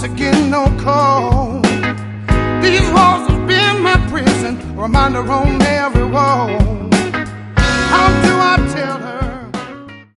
voice again, no call. These walls have been my prison, a reminder on every wall. How do I tell her